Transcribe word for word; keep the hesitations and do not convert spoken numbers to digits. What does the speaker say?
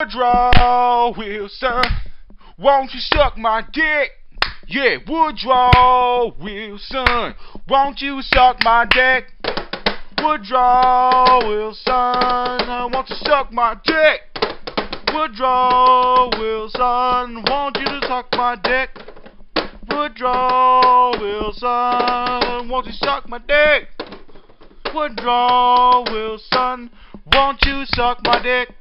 Woodrow Wilson, won't you suck my dick? Yeah, Woodrow Wilson, won't you suck my dick? Woodrow Wilson, I want to suck my dick. Woodrow Wilson, want you to suck my dick. Woodrow Wilson, won't you suck my dick? Woodrow Wilson, won't you suck my dick?